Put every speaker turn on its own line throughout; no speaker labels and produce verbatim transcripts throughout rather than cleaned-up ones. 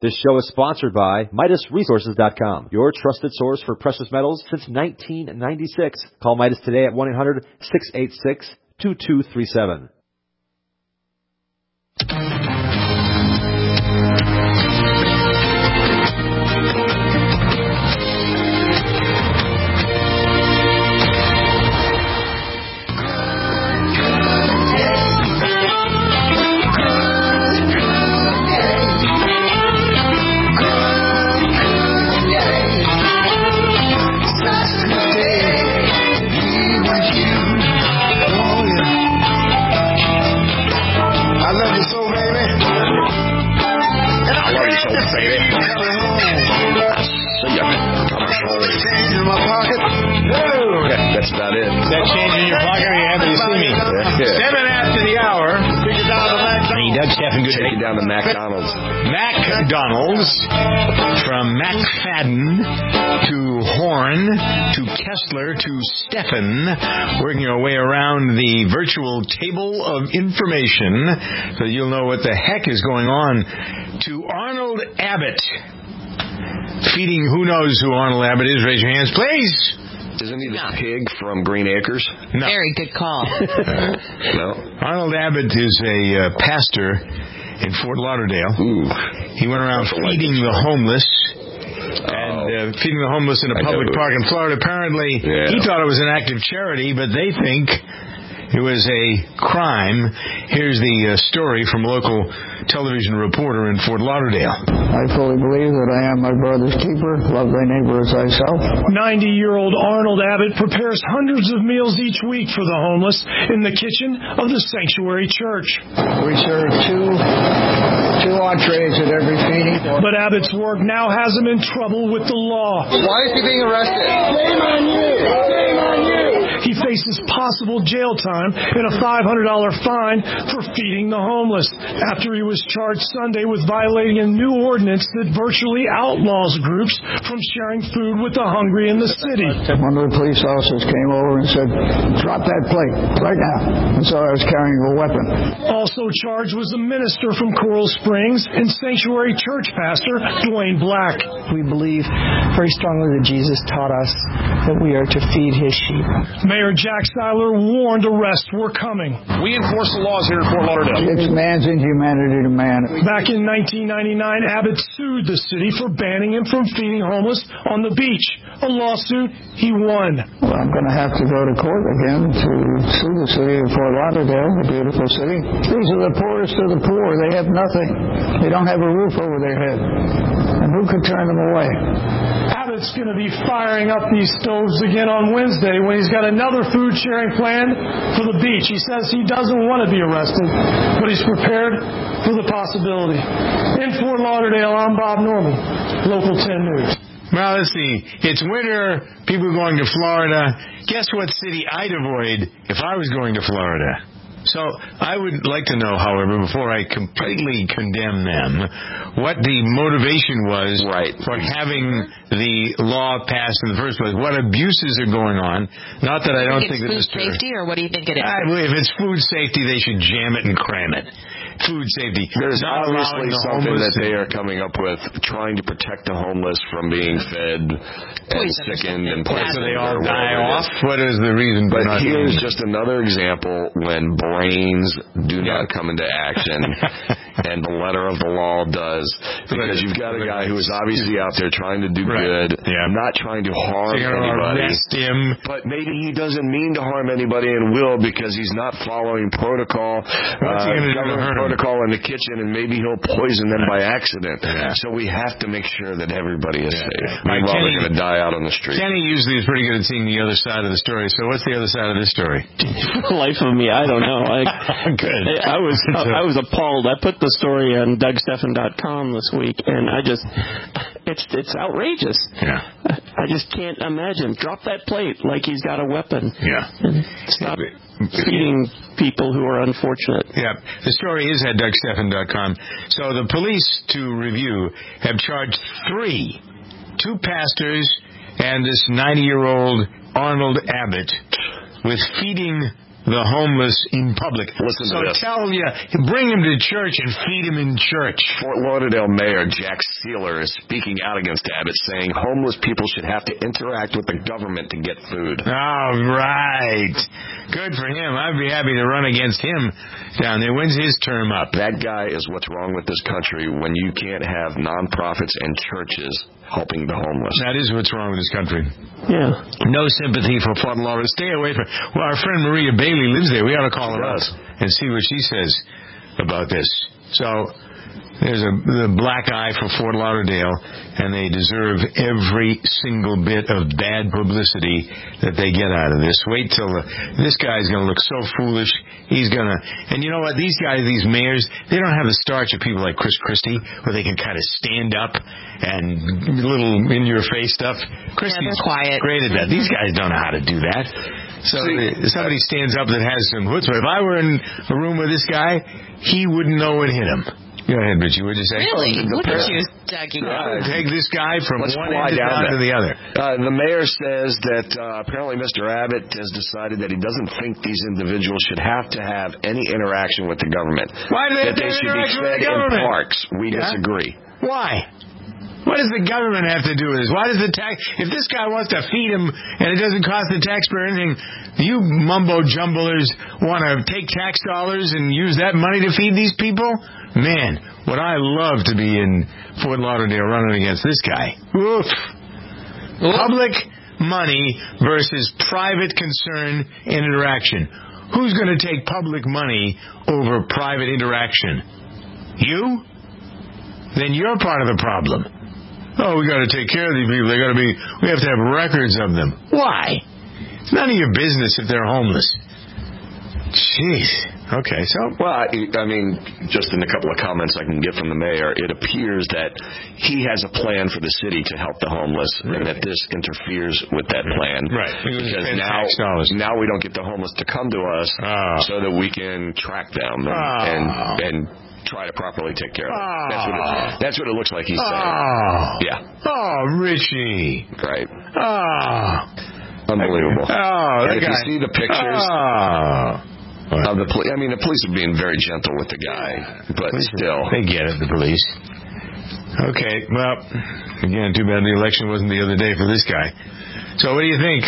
This show is sponsored by Midas Resources dot com, your trusted source for precious metals since nineteen ninety-six. Call Midas today at one eight hundred, six eight six, two two three seven.
That's about it.
Is that change in your pocket? Are you happy to see me?
Yeah.
Seven after the hour. Take it down to McDonald's. Hey, Doug Stephen, good
Take it down to McDonald's.
McDonald's. From McFadden to Horn to Kessler to Stephan. Working our way around the virtual table of information so you'll know what the heck is going on. To Arnold Abbott. Feeding who knows who Arnold Abbott is. Raise your hands, please.
Isn't he the
No.
pig from Green Acres?
No.
Very good call.
No.
Arnold Abbott is a uh, pastor in Fort Lauderdale.
Ooh.
He went around feeding the homeless and uh, feeding the homeless in a
I
public
know.
park in Florida. Apparently,
Yeah.
he thought it was an act of charity, but they think it was a crime. Here's the uh, story from a local television reporter in Fort Lauderdale.
I fully believe that I am my brother's keeper. Love thy neighbor as thyself.
ninety-year-old Arnold Abbott prepares hundreds of meals each week for the homeless in the kitchen of the Sanctuary Church.
We serve two two entrees at every feeding.
But Abbott's work now has him in trouble with the law.
Why is he being arrested? Shame on you! Shame on you!
He faces possible jail time and a five hundred dollars fine for feeding the homeless after he was charged Sunday with violating a new ordinance that virtually outlaws groups from sharing food with the hungry in the city.
One of the police officers came over and said, drop that plate right now. And so I was carrying a weapon.
Also charged was a minister from Coral Springs and Sanctuary Church pastor Dwayne Black.
We believe very strongly that Jesus taught us that we are to feed his sheep.
Mayor Jack Seiler warned arrests were coming.
We enforce the laws here in Fort Lauderdale.
It's man's inhumanity to man.
Back in nineteen ninety-nine, Abbott sued the city for banning him from feeding homeless on the beach. A lawsuit he won.
Well, I'm going to have to go to court again to sue the city of Fort Lauderdale, the beautiful city. These are the poorest of the poor. They have nothing. They don't have a roof over their head. And who could turn them away?
Abbott's going to be firing up these stoves again on Wednesday when he's got another food sharing plan for the beach. He says he doesn't want to be arrested, but he's prepared for the possibility. In Fort Lauderdale, I'm Bob Norman, Local ten News.
Well, let's see. It's winter. People are going to Florida. Guess what city I'd avoid if I was going to Florida? So I would like to know, however, before I completely condemn them, what the motivation was
right.
for having the law passed in the first place. What abuses are going on? Not that I don't think,
think
that
it's food
Mister
safety, or what do you think it is?
I, if it's food safety, they should jam it and cram it. Food safety.
There's
Not
obviously
the
something
homeless
that they are coming up with, trying to protect the homeless from being fed and
Poison
sickened and
So
poisoned.
they all
or
die
whatever it
off?
is.
What is the reason for
But
not
here's
doing
just another example when brains do not come into action and the letter of the law does. Because you've got a guy who is obviously out there trying to do
Right.
good,
Yeah.
not trying to harm
So you're gonna
anybody.
arrest him.
But maybe he doesn't mean to harm anybody and will because he's not following protocol,
What's he
uh,
gonna do to
government
hurt him?
protocol in the kitchen, and maybe he'll poison them by accident.
Yeah.
So we have to make sure that everybody is
Yeah.
safe.
Right,
Meanwhile,
Kenny-
they're going to die out on the street.
Kenny usually is pretty good at seeing the other side of the story. So what's the other side of this story?
For the life of me, I don't know. I,
Good.
I was I was appalled. I put the story on Doug Stephan dot com this week, and I just it's it's outrageous.
Yeah.
I just can't imagine. Drop that plate like he's got a weapon.
Yeah.
And stop feeding people who are unfortunate.
Yeah. The story is at Doug Stephan dot com. So the police, to review, have charged three, two pastors and this ninety-year-old Arnold Abbott with feeding the homeless in public.
Listen
so
to this.
tell you, bring him to church and feed him in church.
Fort Lauderdale Mayor Jack Sealer is speaking out against Abbott, saying homeless people should have to interact with the government to get food.
All right. Good for him. I'd be happy to run against him down there. When's his term up?
That guy is what's wrong with this country when you can't have nonprofits and churches helping the homeless.
That is what's wrong with this country.
Yeah.
No sympathy for Fort Lauderdale. Stay away from... Well, our friend Maria Bailey lives there. We ought to call her up and see what she says about this. So... There's a the black eye for Fort Lauderdale, and they deserve every single bit of bad publicity that they get out of this. Wait till the, this guy's going to look so foolish. He's going to, and you know what? These guys, these mayors, they don't have the starch of people like Chris Christie, where they can kind of stand up and little in-your-face stuff. Christie's
yeah, quiet.
great at that. These guys don't know how to do that. So See, somebody stands up that has some chutzpah. If I were in a room with this guy, he wouldn't know what hit him. Go ahead, Richie. What did you say?
Really? Look at you talking about.
Uh, take this guy from
Let's
one end down, down to the other.
Uh, the mayor says that uh, apparently Mister Abbott has decided that he doesn't think these individuals should have to have any interaction with the government.
Why do they
that
have to
they
have
should be
interaction
fed
with the
in
government?
parks? We yeah? disagree.
Why? What does the government have to do with this? Why does the tax... If this guy wants to feed him and it doesn't cost the taxpayer anything, you mumbo-jumblers want to take tax dollars and use that money to feed these people? Man, would I love to be in Fort Lauderdale running against this guy. Oof. Public money versus private concern and interaction. Who's going to take public money over private interaction? You? Then you're part of the problem. Oh, we got to take care of these people. They got to be. We have to have records of them. Why? It's none of your business if they're homeless. Jeez. Okay, so
well, I, I mean, just in a couple of comments I can get from the mayor, it appears that he has a plan for the city to help the homeless, right. and that this interferes with that plan.
Right.
Because now, now we don't get the homeless to come to us, oh. so that we can track them and. Oh. and, and try to properly take care of it. Oh. That's, what it, that's what it looks like he's saying.
Oh.
Yeah.
Oh, Richie.
Right.
Oh.
Unbelievable.
Oh,
and if
guy.
you see the pictures
oh.
of the police, I mean, the police are being very gentle with the guy, but
police,
still.
They get it, the police. Okay, well, again, too bad the election wasn't the other day for this guy. So what do you think?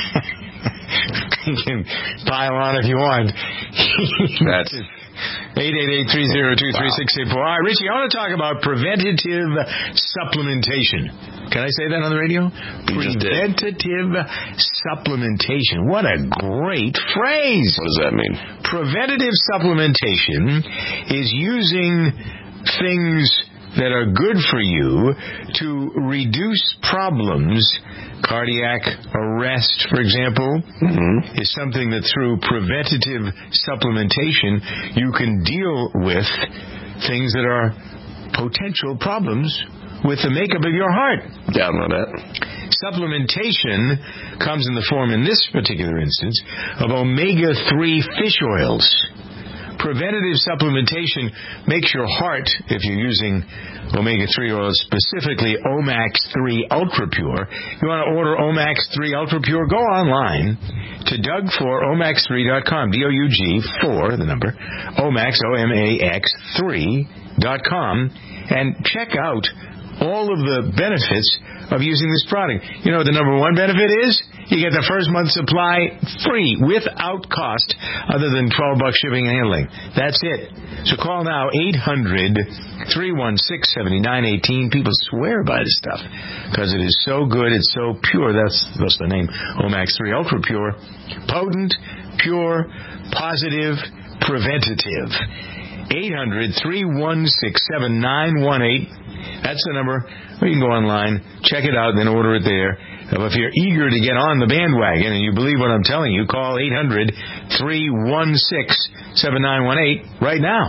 You can pile on if you want.
That's...
eight eight eight, three oh two, three six eight four. All right, Richie, I want to talk about preventative supplementation. Can I say that on the radio? Preventative supplementation. What a great phrase.
What does that mean?
Preventative supplementation is using things that are good for you to reduce problems. Cardiac arrest, for example, mm-hmm. is something that through preventative supplementation you can deal with things that are potential problems with the makeup of your heart.
Down on that.
Supplementation comes in the form, in this particular instance, of omega three fish oils. Preventative supplementation makes your heart, if you're using omega three oils, specifically Omax three Ultra Pure. You want to order Omax three Ultra Pure? Go online to Doug for Omax three dot com. D O U G four, the number, Omax, O M A X three dot com, and check out all of the benefits of using this product. You know what the number one benefit is? You get the first month's supply free without cost other than twelve bucks shipping and handling. That's it. So call now, eight hundred, three one six, seven nine one eight. People swear by this stuff because it is so good. It's so pure. That's, that's the name, Omax three Ultra Pure. Potent, pure, positive, preventative. eight hundred, three one six, seven nine one eight. That's the number. Or you can go online, check it out, then order it there. If you're eager to get on the bandwagon and you believe what I'm telling you, call eight hundred, three one six, seven nine one eight right now.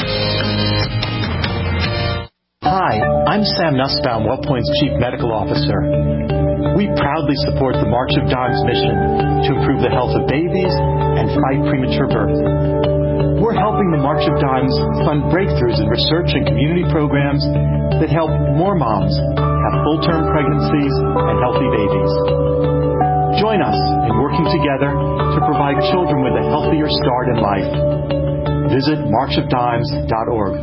Hi, I'm Sam Nussbaum, WellPoint's Chief Medical Officer. We proudly support the March of Dimes mission to improve the health of babies and fight premature birth. We're helping the March of Dimes fund breakthroughs in research and community programs that help more moms have full-term pregnancies and healthy babies. Join us in working together to provide children with a healthier start in life. Visit march of dimes dot org.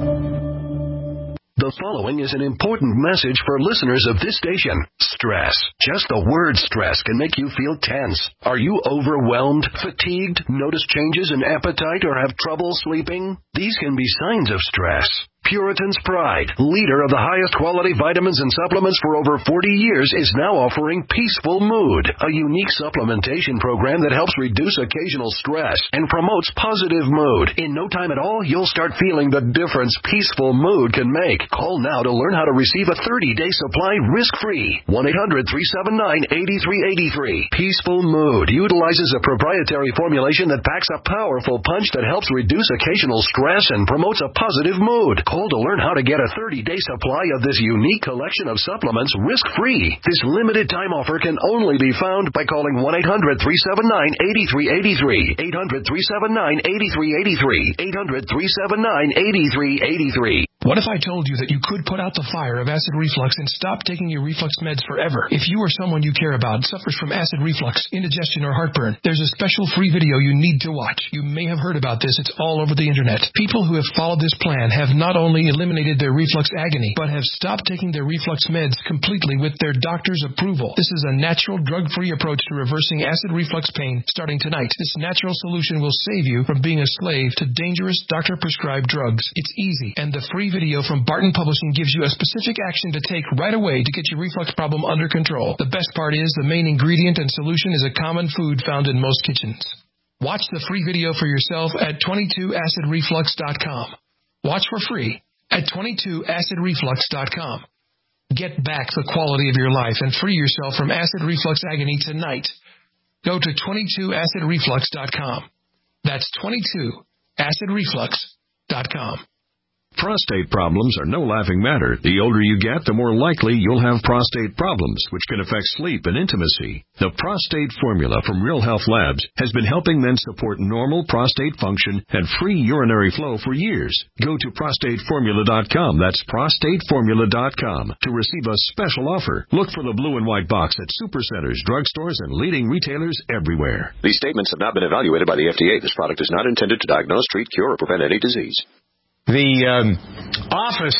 The following is an important message for listeners of this station. Stress. Just the word stress can make you feel tense. Are you overwhelmed, fatigued, notice changes in appetite, or have trouble sleeping? These can be signs of stress. Puritan's Pride, leader of the highest quality vitamins and supplements for over forty years, is now offering Peaceful Mood, a unique supplementation program that helps reduce occasional stress and promotes positive mood. In no time at all, you'll start feeling the difference Peaceful Mood can make. Call now to learn how to receive a thirty-day supply risk-free. one eight hundred, three seven nine, eight three eight three. Peaceful Mood utilizes a proprietary formulation that packs a powerful punch that helps reduce occasional stress and promotes a positive mood. Call to learn how to get a thirty-day supply of this unique collection of supplements risk-free. This limited time offer can only be found by calling one eight hundred, three seven nine, eight three eight three, eight hundred, three seven nine, eight three eight three, eight hundred, three seven nine, eight three eight three.
What if I told you that you could put out the fire of acid reflux and stop taking your reflux meds forever? If you or someone you care about suffers from acid reflux, indigestion, or heartburn, there's a special free video you need to watch. You may have heard about this. It's all over the internet. People who have followed this plan have not only eliminated their reflux agony, but have stopped taking their reflux meds completely with their doctor's approval. This is a natural, drug-free approach to reversing acid reflux pain starting tonight. This natural solution will save you from being a slave to dangerous doctor-prescribed drugs. It's easy, and the free video from Barton Publishing gives you a specific action to take right away to get your reflux problem under control. The best part is the main ingredient and solution is a common food found in most kitchens. Watch the free video for yourself at twenty-two acid reflux dot com. Watch for free at twenty-two acid reflux dot com. Get back the quality of your life and free yourself from acid reflux agony tonight. Go to twenty-two acid reflux dot com. That's twenty-two acid reflux dot com.
Prostate problems are no laughing matter. The older you get, the more likely you'll have prostate problems, which can affect sleep and intimacy. The Prostate Formula from Real Health Labs has been helping men support normal prostate function and free urinary flow for years. Go to prostate formula dot com. That's prostate formula dot com to receive a special offer. Look for the blue and white box at supercenters, drugstores, and leading retailers everywhere.
These statements have not been evaluated by the F D A. This product is not intended to diagnose, treat, cure, or prevent any disease.
The um, office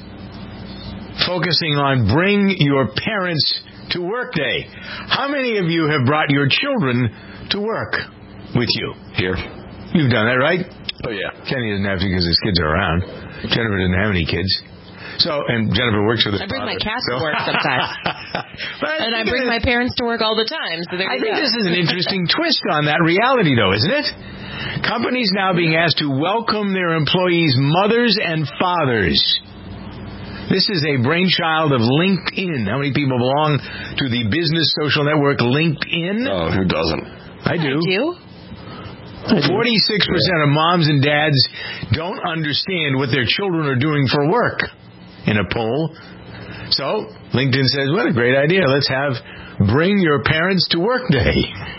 focusing on Bring Your Parents to Work Day. How many of you have brought your children to work with you?
Here.
You've done that, right?
Oh, yeah.
Kenny doesn't have to because his kids are around. Jennifer doesn't have any kids. So, and Jennifer works with her
I bring
father,
my cats
so.
to work sometimes. And I bring my parents to work all the time. So there
I
you
think
go.
this is an interesting twist on that reality, though, isn't it? Companies now being asked to welcome their employees' mothers and fathers. This is a brainchild of LinkedIn. How many people belong to the business social network LinkedIn?
Oh, who doesn't?
I do.
I do.
forty-six percent of moms and dads don't understand what their children are doing for work in a poll. So LinkedIn says, what a great idea. Let's have Bring Your Parents to Work Day.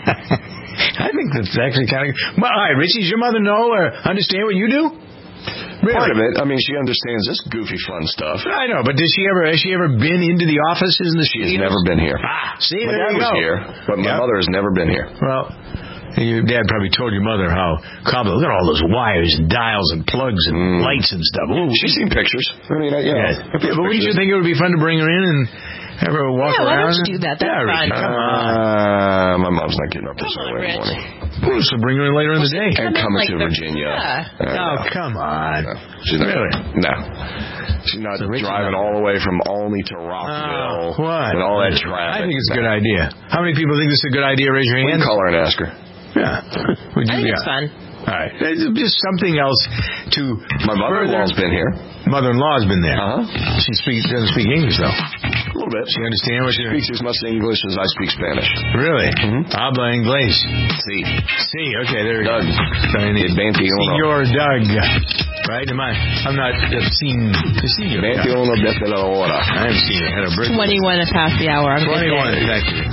I think that's actually kind of... Well, all right, Richie, does your mother know or understand what you do? Really?
Part of it. I mean, she understands this goofy, fun stuff.
I know, but does she ever, has she ever been into the offices and the
She's never been here.
Ah, see,
my
there
dad
you
was
go.
here, but my
yep.
mother has never been here.
Well, your dad probably told your mother how complicated. Look at all those wires and dials and plugs and mm. lights and stuff. Ooh.
She's seen pictures. I mean, I, you know,
yeah. But wouldn't you think it would be fun to bring her in and have her walk
yeah,
around?
Why don't you do that? That's
yeah,
fun.
Come on.
Uh, my mom's not getting up this early in the morning.
Well, so bring her in later in the day.
And coming
like
to
the,
Virginia.
Yeah.
Uh,
oh, come on.
No. She's not,
really?
No. She's not so driving all the way from Olney to Rockville.
Uh, what?
With all that traffic.
I think it's a good idea. How many people think this is a good idea? Raise your hand.
We can call her and ask her.
Yeah. Would you,
I think
yeah.
it's fun.
All right. It's just something else to...
My mother-in-law's been here.
Mother-in-law's been there.
Uh-huh.
She speaks, doesn't speak English, though.
A little bit.
She understands what
she
you're...
speaks as much English as I speak Spanish.
Really?
Mm-hmm.
Habla inglés.
Sí.
Sí, okay, there we
Doug.
go.
veintiuno.
Senor Doug. Right? Am I? I'm not uh, seen... Senor
veintiuno desde la hora.
I haven't seen it. Had a break.
twenty-one past the hour. I'm
twenty-one, exactly.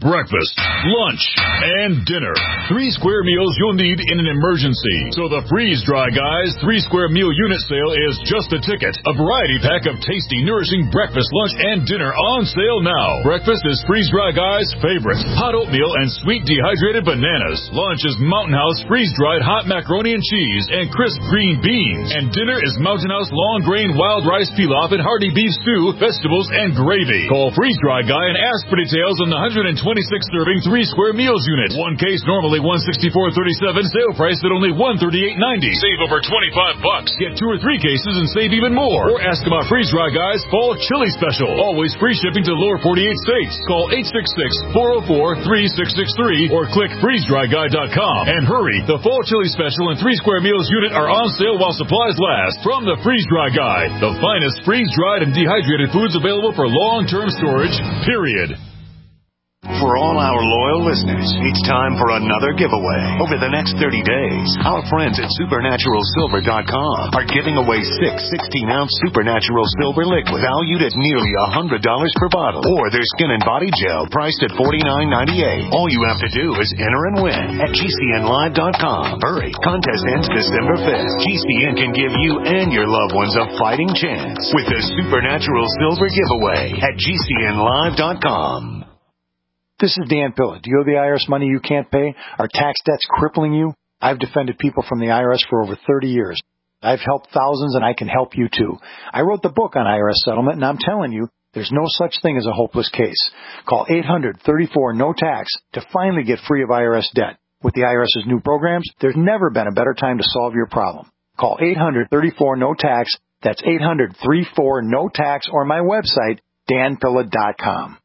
breakfast, lunch, and dinner. Three square meals you'll need in an emergency. So the Freeze Dry Guys three square meal unit sale is just a ticket. A variety pack of tasty, nourishing breakfast, lunch, and dinner on sale now. Breakfast is Freeze Dry Guys' favorite. Hot oatmeal and sweet dehydrated bananas. Lunch is Mountain House freeze-dried hot macaroni and cheese and crisp green beans. And dinner is Mountain House long grain wild rice pilaf and hearty beef stew, vegetables, and gravy. Call Freeze Dry Guy and ask for details on the one hundred twenty-six serving three square meals unit. One case normally one hundred sixty-four dollars and thirty-seven cents, sale price at only one hundred thirty-eight dollars and ninety cents. Save over twenty-five bucks. Get two or three cases and save even more. Or ask about Freeze Dry Guy's Fall Chili Special. Always free shipping to the lower forty-eight states. Call eight six six, four oh four, three six six three or click freeze dry guy dot com. And hurry, the Fall Chili Special and three square meals unit are on sale while supplies last. From the Freeze Dry Guy, the finest freeze-dried and dehydrated foods available for long-term storage, period.
For all our loyal listeners, it's time for another giveaway. Over the next thirty days, our friends at supernatural silver dot com are giving away six sixteen-ounce Supernatural Silver liquid valued at nearly one hundred dollars per bottle, or their skin and body gel priced at forty-nine ninety-eight. All you have to do is enter and win at G C N live dot com. Hurry, contest ends December fifth. G C N can give you and your loved ones a fighting chance with the Supernatural Silver giveaway at G C N live dot com.
This is Dan Pilla. Do you owe the I R S money you can't pay? Are tax debts crippling you? I've defended people from the I R S for over thirty years. I've helped thousands, and I can help you too. I wrote the book on I R S settlement, and I'm telling you, there's no such thing as a hopeless case. Call eight hundred, thirty-four, no tax to finally get free of I R S debt. With the I R S's new programs, there's never been a better time to solve your problem. Call eight hundred, thirty-four, no tax. That's eight hundred, thirty-four, no tax, or my website, dan pilla dot com.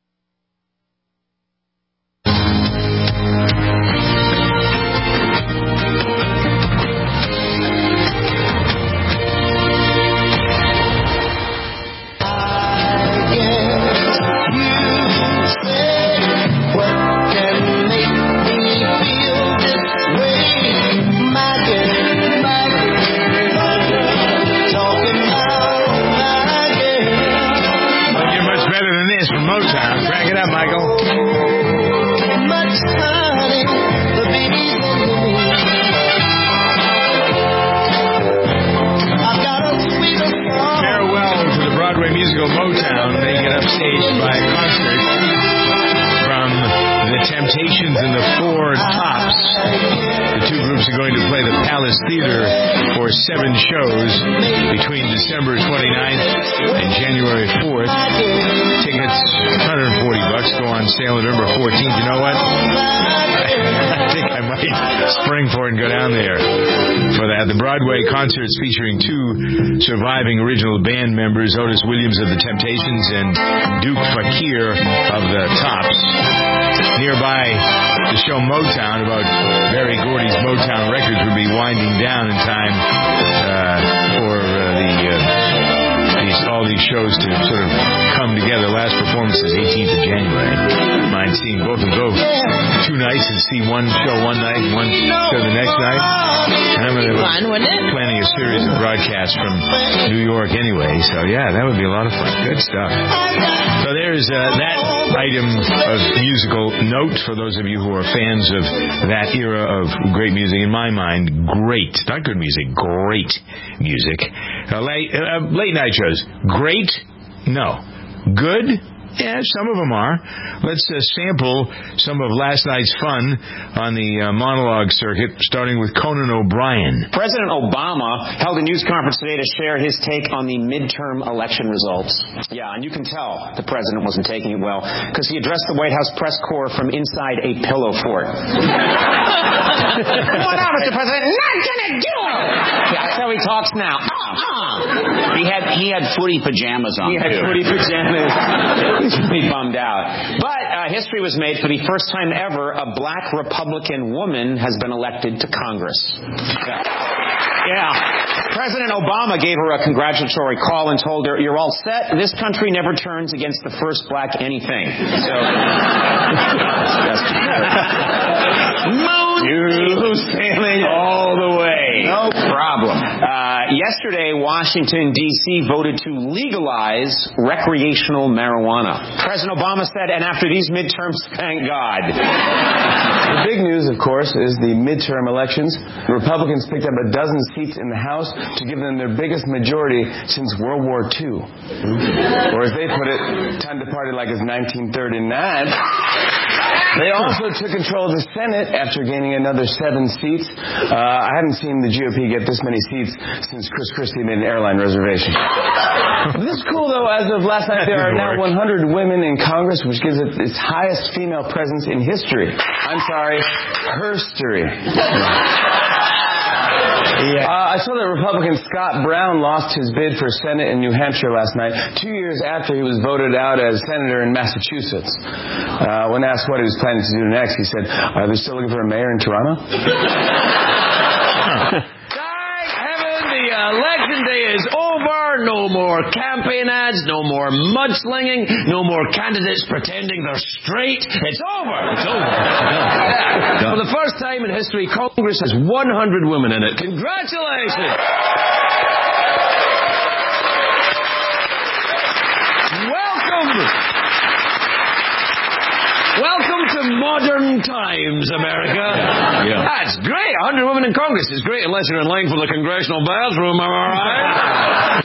Motown. Crank it up, Michael. Farewell to the Broadway musical Motown, making it upstaged by a concert from the Temptations and the Four Tops. The two groups are going to play the Palace Theater for seven shows between December twenty-ninth and January fourth. Tickets, one hundred forty bucks, go on sale November fourteenth. You know what? I think I might spring for it and go down there for that. The Broadway concerts featuring two surviving original band members, Otis Williams of the Temptations and Duke Fakir of the Tops. Nearby, the show Motown about Berry Gordy's Motown Records would be winding down in time uh, for uh, the uh, these all these shows to sort of come together. Last performance is eighteenth of January. I mind seeing both of them go two nights and see one show one night and one show the next night. And I'm going to be planning a series of broadcasts from New York anyway. So yeah, that would be a lot of fun. Good stuff. So there's uh, that item of musical note for those of you who are fans of that era of great music. In my mind, great, not good music, great music. Uh, late, uh, late night shows, great? No. Good? Yeah, some of them are. Let's uh, sample some of last night's fun on the uh, monologue circuit, starting with Conan O'Brien.
President Obama held a news conference today to share his take on the midterm election results. Yeah, and you can tell the president wasn't taking it well because he addressed the White House press corps from inside a pillow fort. What now, Mister President? Not gonna do it! That's how he talks now. Uh-uh.
He had he had footy pajamas on.
He had
too.
footy pajamas. He's really bummed out. But uh, history was made for the first time ever. A black Republican woman has been elected to Congress. Yeah. Yeah. President Obama gave her a congratulatory call and told her, "You're all set. This country never turns against the first black anything." So, smooth sailing all the way.
No problem.
Uh, Yesterday, Washington, D C voted to legalize recreational marijuana. President Obama said, and after these midterms, thank God.
The big news, of course, is the midterm elections. The Republicans picked up a dozen seats in the House to give them their biggest majority since World War Two. Or as they put it, time to party like it's nineteen thirty-nine. They also took control of the Senate after gaining another seven seats. Uh, I haven't seen the G O P get this many seats since Chris Christie made an airline reservation. But this is cool, though. As of last night, there are now one hundred women in Congress, which gives it its highest female presence in history. I'm sorry, herstory. Yeah. Uh, I saw that Republican Scott Brown lost his bid for Senate in New Hampshire last night, two years after he was voted out as senator in Massachusetts. Uh, when asked what he was planning to do next, he said, "Are they still looking for a mayor in Toronto?"
Election day is over. No more campaign ads. No more mudslinging. No more candidates pretending they're straight. It's over. It's over. Yeah. For the first time in history, Congress has one hundred women in it. Congratulations. Welcome. Welcome to modern times, America. Yeah. That's great. one hundred women in Congress is great unless you're in line for the congressional bathroom, am I right?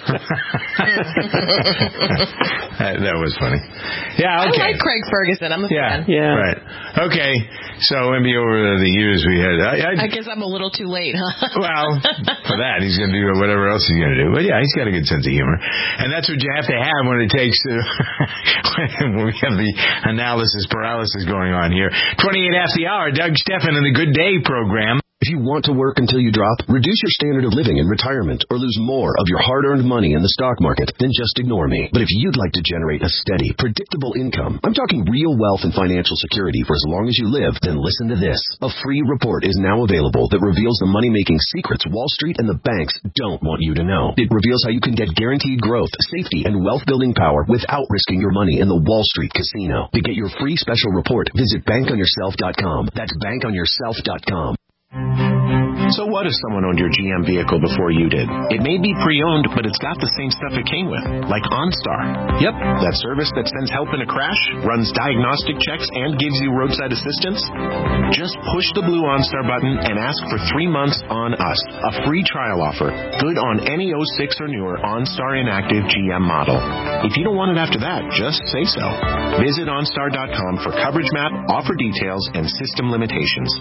that, that was funny. Yeah, okay.
I like Craig Ferguson. I'm a
yeah,
fan.
Yeah. Right. Okay. So maybe over the years we had... I, I,
I guess I'm a little too late, huh?
Well, for that, he's going to do whatever else he's going to do. But yeah, he's got a good sense of humor. And that's what you have to have when it takes... Uh, when we have the analysis paralysis going on here. twenty-eight after the hour, Doug Steffen in the Good Day program.
If you want to work until you drop, reduce your standard of living in retirement, or lose more of your hard-earned money in the stock market, then just ignore me. But if you'd like to generate a steady, predictable income, I'm talking real wealth and financial security for as long as you live, then listen to this. A free report is now available that reveals the money-making secrets Wall Street and the banks don't want you to know. It reveals how you can get guaranteed growth, safety, and wealth-building power without risking your money in the Wall Street casino. To get your free special report, visit bank on yourself dot com. That's bank on yourself dot com.
So what if someone owned your G M vehicle before you did? It may be pre-owned, but it's got the same stuff it came with, like OnStar. Yep, that service that sends help in a crash, runs diagnostic checks, and gives you roadside assistance. Just push the blue OnStar button and ask for three months on us, a free trial offer, good on any oh six or newer OnStar inactive G M model. If you don't want it after that, just say so. Visit OnStar dot com for coverage map, offer details, and system limitations.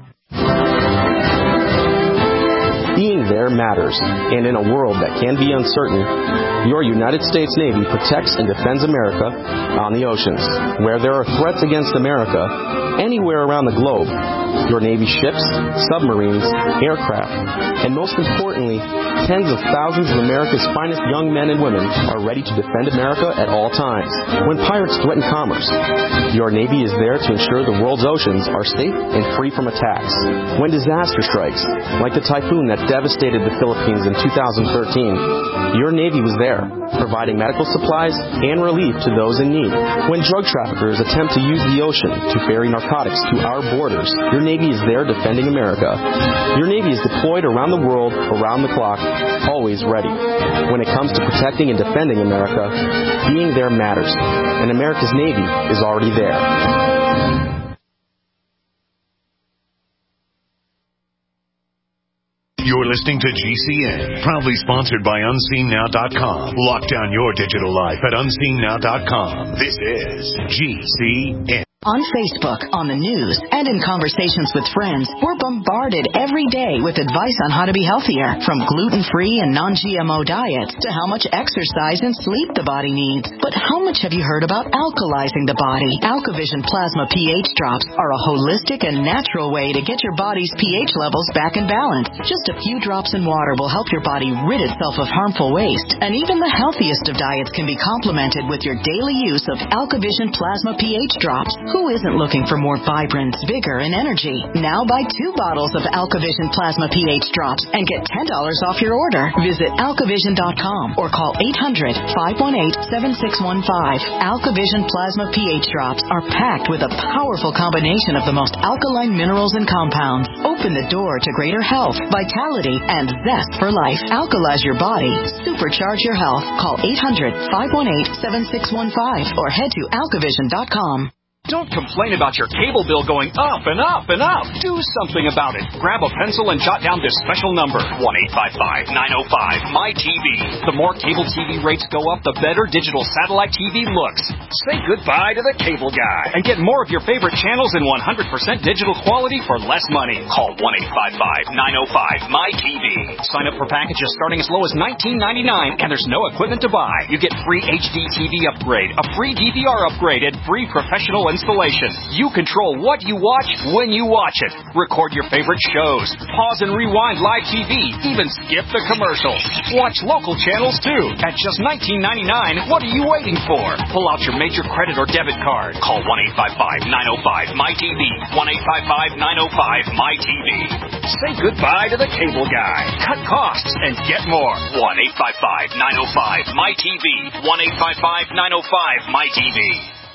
Being there matters, and in a world that can be uncertain, your United States Navy protects and defends America on the oceans. Where there are threats against America, anywhere around the globe, your Navy ships, submarines, aircraft, and most importantly, tens of thousands of America's finest young men and women are ready to defend America at all times. When pirates threaten commerce, your Navy is there to ensure the world's oceans are safe and free from attacks. When disaster strikes, like the typhoon that devastated the Philippines in two thousand thirteen, your Navy was there, providing medical supplies and relief to those in need. When drug traffickers attempt to use the ocean to ferry narcotics to our borders, your Navy is there defending America. Your Navy is deployed around the world, around the clock, always ready. When it comes to protecting and defending America, being there matters, and America's Navy is already there.
You're listening to G C N, proudly sponsored by unseen now dot com. Lock down your digital life at unseen now dot com. This is G C N.
On Facebook, on the news, and in conversations with friends, we're bombarded every day with advice on how to be healthier, from gluten-free and non-G M O diets to how much exercise and sleep the body needs. But how much have you heard about alkalizing the body? AlkaVision Plasma pH drops are a holistic and natural way to get your body's pH levels back in balance. Just a few drops in water will help your body rid itself of harmful waste. And even the healthiest of diets can be complemented with your daily use of AlkaVision Plasma pH drops. Who isn't looking for more vibrance, vigor, and energy? Now buy two bottles of AlkaVision Plasma pH Drops and get ten dollars off your order. Visit alkavision dot com or call eight hundred, five one eight, seven six one five. AlkaVision Plasma pH Drops are packed with a powerful combination of the most alkaline minerals and compounds. Open the door to greater health, vitality, and zest for life. Alkalize your body. Supercharge your health. Call eight hundred, five one eight, seven six one five or head to alkavision dot com.
Don't complain about your cable bill going up and up and up. Do something about it. Grab a pencil and jot down this special number, one eight five five, nine oh five, M Y T V. The more cable T V rates go up, the better digital satellite T V looks. Say goodbye to the cable guy and get more of your favorite channels in one hundred percent digital quality for less money. Call one eight five five, nine oh five, M Y T V. Sign up for packages starting as low as nineteen ninety-nine, and there's no equipment to buy. You get free H D T V upgrade, a free D V R upgrade, and free professional installation. You control what you watch when you watch it. Record your favorite shows. Pause and rewind live T V. Even skip the commercials. Watch local channels too. At just nineteen ninety-nine, what are you waiting for? Pull out your major credit or debit card. Call one eight five five, nine oh five, M Y T V. one eight five five, nine oh five, M Y T V. Say goodbye to the cable guy. Cut costs and get more. one eight five five, nine oh five, M Y T V. one eight five five, nine oh five, M Y T V.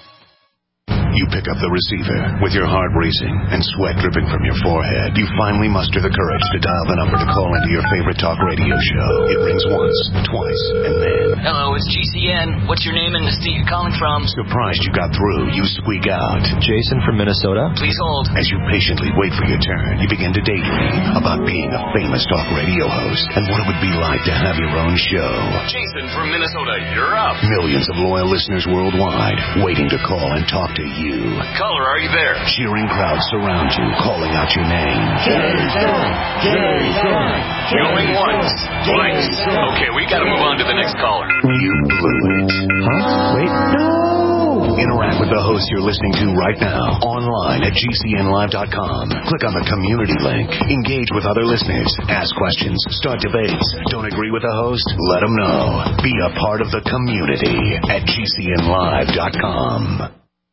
You pick up the receiver with your heart racing and sweat dripping from your forehead. You finally muster the courage to dial the number to call into your favorite talk radio show. It rings once, twice, and then...
Hello, it's G C N. What's your name and the state you're calling from?
Surprised you got through, you squeak out.
Jason from Minnesota.
Please hold.
As you patiently wait for your turn, you begin to daydream about being a famous talk radio host and what it would be like to have your own show.
Jason from Minnesota, you're up.
Millions of loyal listeners worldwide waiting to call and talk to you.
Caller, are you there?
Cheering crowds surround you, calling out your name.
Jason! Jason! Going once, twice. Okay, we gotta move on to the next caller.
You blew it.
Huh? Wait. No!
Interact with the host you're listening to right now, online at G C N live dot com. Click on the community link. Engage with other listeners. Ask questions. Start debates. Don't agree with the host? Let them know. Be a part of the community at G C N live dot com.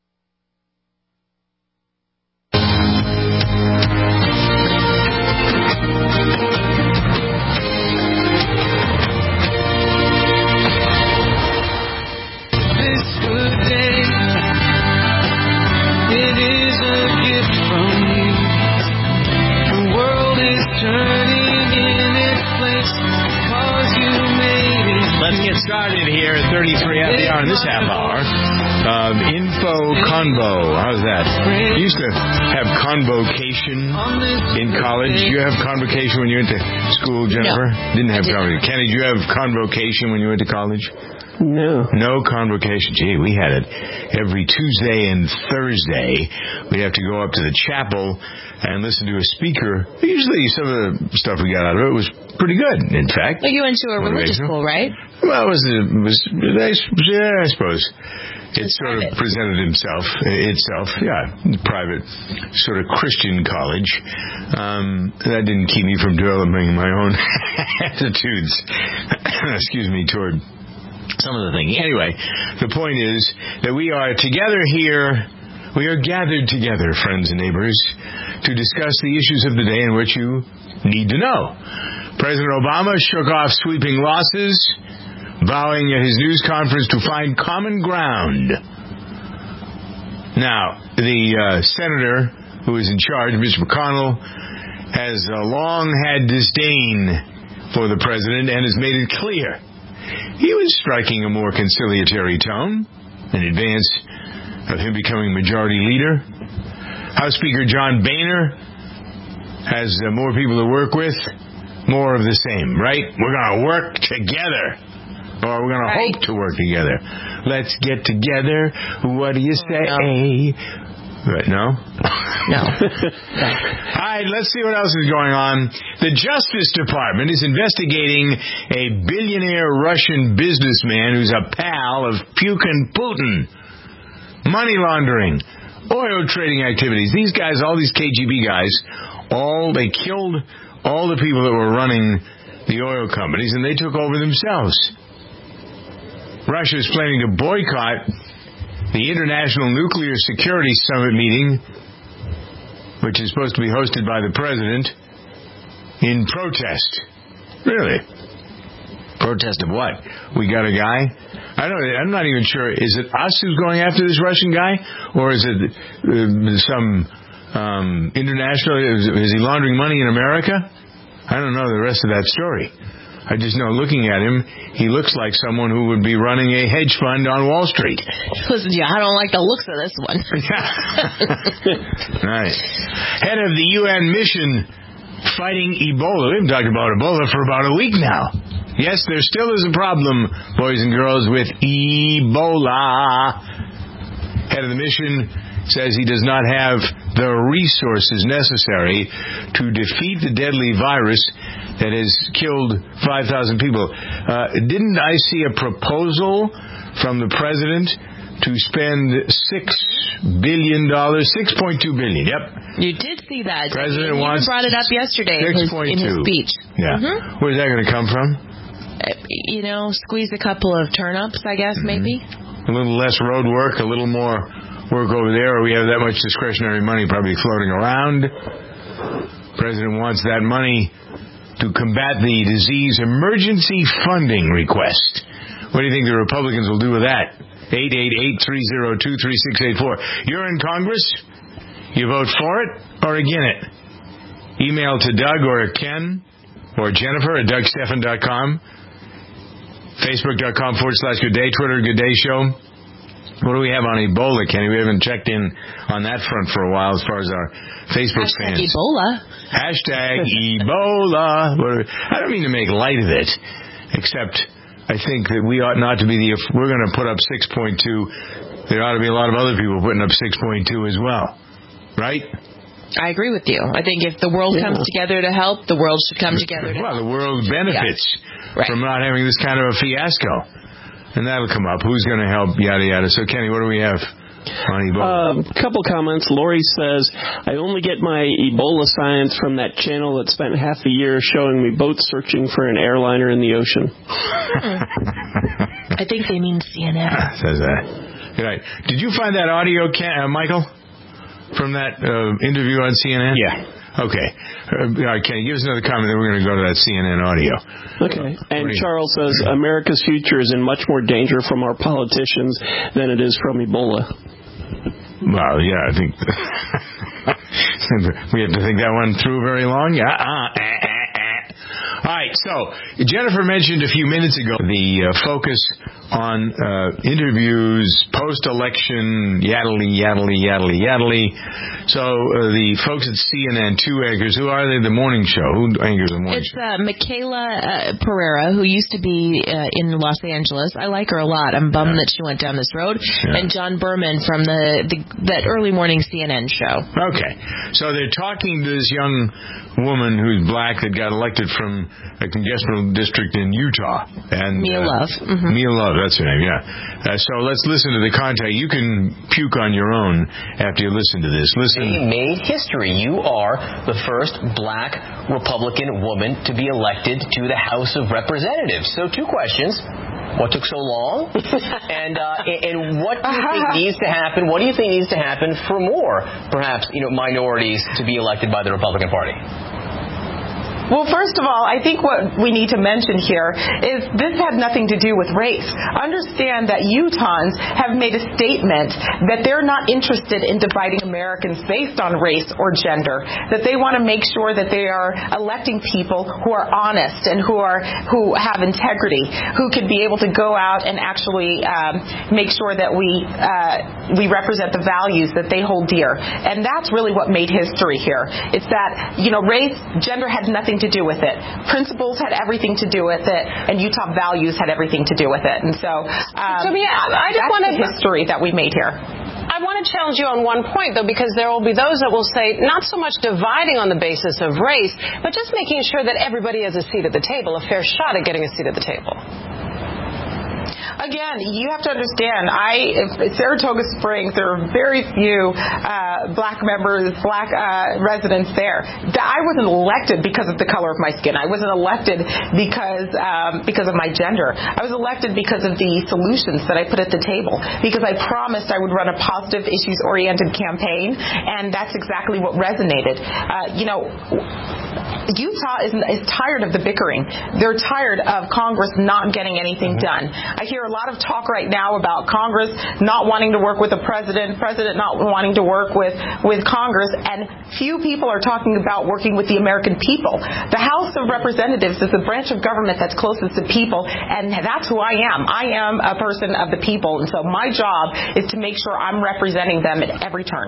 Let's get started here at thirty-three at the hour in this half hour. Um, info Convo. How's that? You used to have convocation in college. Did you have convocation when you went to school, Jennifer?
No.
Didn't have convocation. Kenny, did you have convocation when you went to college?
No.
No convocation. Gee, we had it every Tuesday and Thursday. We'd have to go up to the chapel and listen to a speaker. Usually some of the stuff we got out of it was pretty good, in fact.
Like you went to a religious school, right?
Well, it was, it was yeah, I suppose. It sort
private.
of presented himself, itself, yeah, private, sort of Christian college. Um, that didn't keep me from developing my own attitudes, excuse me, toward some of the things. Anyway, the point is that we are together here, we are gathered together, friends and neighbors, to discuss the issues of the day and what you need to know. President Obama shook off sweeping losses, vowing at his news conference to find common ground. Now, the uh, senator who is in charge, Mister McConnell, has uh, long had disdain for the president and has made it clear he was striking a more conciliatory tone in advance of him becoming majority leader. House Speaker John Boehner has uh, more people to work with, more of the same, right? We're going to work together. Or we're going right. to hope to work together. Let's get together. What do you say? No. But no?
No.
All right, let's see what else is going on. The Justice Department is investigating a billionaire Russian businessman who's a pal of Putin Putin. Money laundering, oil trading activities. These guys, all these K G B guys, all they killed all the people that were running the oil companies, and they took over themselves. Russia is planning to boycott the International Nuclear Security Summit meeting, which is supposed to be hosted by the president, in protest. Really? Protest of what? We got a guy? I don't. I'm not even sure. Is it us who's going after this Russian guy, or is it uh, some um, international? Is, is he laundering money in America? I don't know the rest of that story. I just know, looking at him, he looks like someone who would be running a hedge fund on Wall Street.
Listen, yeah, I don't like the looks of this one.
Right. Head of the U N mission fighting Ebola. We haven't talked about Ebola for about a week now. Yes, there still is a problem, boys and girls, with Ebola. Head of the mission says he does not have the resources necessary to defeat the deadly virus that has killed five thousand people. Uh, didn't I see a proposal from the president to spend six billion dollars, six point two billion dollars? Yep.
You did see that.
President
you
wants
brought it up yesterday in his, in his speech.
Yeah.
Mm-hmm.
Where's that going to come from?
Uh, you know, squeeze a couple of turnips, I guess, mm-hmm. maybe.
A little less road work, a little more work over there, or we have that much discretionary money probably floating around. President wants that money to combat the disease emergency funding request. What do you think the Republicans will do with that? eight eight eight, three oh two, three six eight four. You're in Congress? You vote for it or against it? Email to Doug or Ken or Jennifer at Doug Stephan dot com. Facebook.com forward slash Good Day. Twitter, Good Day Show. What do we have on Ebola, Kenny? We haven't checked in on that front for a while as far as our Facebook
Hashtag
fans.
Ebola.
Hashtag Ebola. I don't mean to make light of it, except I think that we ought not to be the... If we're going to put up six point two, there ought to be a lot of other people putting up six point two as well. Right?
I agree with you. I think if the world yeah. comes together to help, the world should come together to
well,
help.
Well, the world benefits
yeah. right.
from not having this kind of a fiasco. And that'll come up. Who's going to help? Yada, yada. So, Kenny, what do we have on Ebola?
A uh, couple comments. Lori says, I only get my Ebola science from that channel that spent half a year showing me boats searching for an airliner in the ocean.
I think they mean C N N.
Says that. Right. Did you find that audio, uh, Michael, from that uh, interview on C N N?
Yeah.
Okay. Uh, all right, Kenny, give us another comment, then we're going to go to that C N N audio.
Okay. And Charles says, America's future is in much more danger from our politicians than it is from Ebola.
Well, yeah, I think we have to think that one through very long. Yeah. Uh, uh, uh, uh. All right, so Jennifer mentioned a few minutes ago the uh, focus on uh, interviews, post-election, yaddly, yaddly, yaddly, yaddly. So uh, the folks at C N N, two anchors, who are they? The morning show. Who anchors the morning
it's,
show?
It's uh, Michaela uh, Pereira, who used to be uh, in Los Angeles. I like her a lot. I'm bummed yeah. that she went down this road. Yeah. And John Berman from the, the that early morning C N N show.
Okay. So they're talking to this young woman who's black that got elected from a congressional district in Utah. And
Mia
uh,
Love. Mm-hmm.
Mia Love, that's her name, yeah. Uh, so let's listen to the contact. You can puke on your own after you listen to this. Listen.
They made history. You are the first black Republican woman to be elected to the House of Representatives. So two questions. What took so long? and uh, and what do you think needs to happen? What do you think needs to happen for more, perhaps, you know, minorities to be elected by the Republican Party?
Well, first of all, I think what we need to mention here is this had nothing to do with race. Understand that Utahns have made a statement that they're not interested in dividing Americans based on race or gender, that they want to make sure that they are electing people who are honest and who are who have integrity, who could be able to go out and actually um, make sure that we uh, we represent the values that they hold dear. And that's really what made history here. It's that, you know, race, gender had nothing to do with it. Principles had everything to do with it, and Utah values had everything to do with it. And so, um,
so yeah, I just
that's
want
the history that we made here.
I want to challenge you on one point, though, because there will be those that will say not so much dividing on the basis of race, but just making sure that everybody has a seat at the table, a fair shot at getting a seat at the table.
Again, you have to understand, I, if Saratoga Springs, there are very few uh, black members, black uh, residents there. I wasn't elected because of the color of my skin. I wasn't elected because um, because of my gender. I was elected because of the solutions that I put at the table, because I promised I would run a positive, issues-oriented campaign, and that's exactly what resonated. Uh, you know, Utah is, is tired of the bickering. They're tired of Congress not getting anything done. I hear a lot of talk right now about Congress not wanting to work with the president, president not wanting to work with, with Congress, and few people are talking about working with the American people. The House of Representatives is the branch of government that's closest to people, and that's who I am. I am a person of the people, and so my job is to make sure I'm representing them at every turn.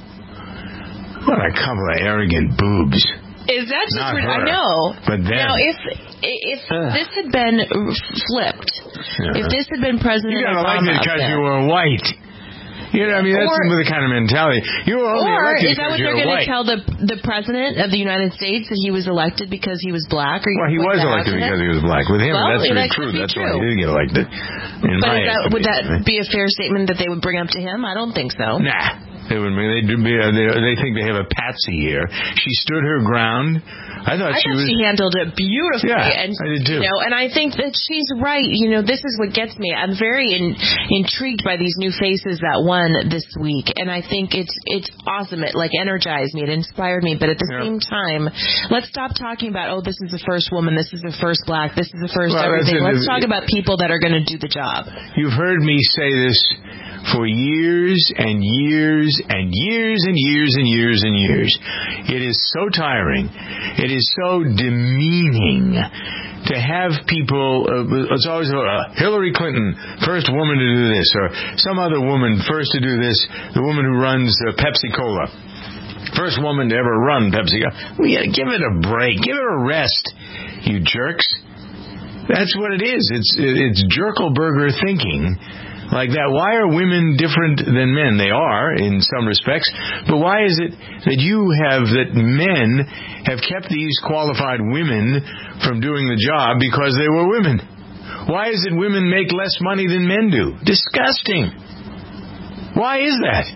What a couple of arrogant boobs.
Is that just
Not
weird?
her,
I know.
but then-
Now, if if
Ugh.
this had been flipped,
Yeah.
if this had been President
You got
Obama
elected
up
because
there,
you were white. You know, I mean, that's
Or-
the kind of mentality. You were only
or
elected
is that
because
what
you
they're
were
going to
white.
tell the the President of the United States, that he was elected because he was black? Or
Well, he was elected because he was black. With him,
Well,
that's
yeah,
really
that could
true.
be
That's
true.
why he did get elected. In
But
my
is that, would that
estimation.
be a fair statement that they would bring up to him? I don't think so.
Nah. They wouldn't. They do. Be, they, they think they have a patsy here. She stood her ground. I thought
I
she
thought
was.
she handled it beautifully.
Yeah,
and,
I did too.
You know, and I think that she's right. You know, this is what gets me. I'm very in, intrigued by these new faces that won this week, and I think it's it's awesome. It like energized me. It inspired me. But at the
Yeah.
same time, let's stop talking about, oh, this is the first woman, this is the first black, this is the first
Well,
everything.
that's it.
Let's talk about people that are going to do the job.
You've heard me say this for years and years and years and years and years and years. It is so tiring. It is so demeaning to have people. Uh, it's always uh, Hillary Clinton, first woman to do this, or some other woman first to do this. The woman who runs uh, Pepsi Cola, first woman to ever run Pepsi Cola. Well, yeah, give it a break. Give it a rest, you jerks. That's what it is. It's it's Jerkelberger thinking. Like that. Why are women different than men? They are in some respects, but why is it that you have that men have kept these qualified women from doing the job because they were women? Why is it women make less money than men do? Disgusting. Why is that?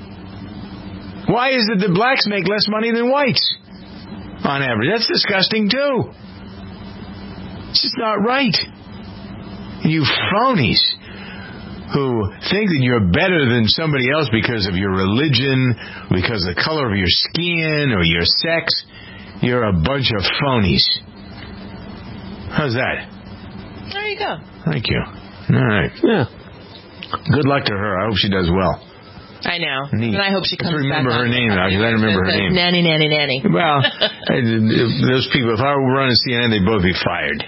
Why is it that blacks make less money than whites on average? That's disgusting too. It's just not right. You phonies who think that you're better than somebody else because of your religion, because of the color of your skin or your sex, you're a bunch of phonies. How's that?
There you go.
Thank you. All right.
Yeah.
Good luck to her. I hope she does well.
I know.
Neat.
And I hope she
Let's
comes
remember
back
her name now, because I remember her name.
Nanny, nanny, nanny.
Well, those people, if I were running C N N, they'd both be fired.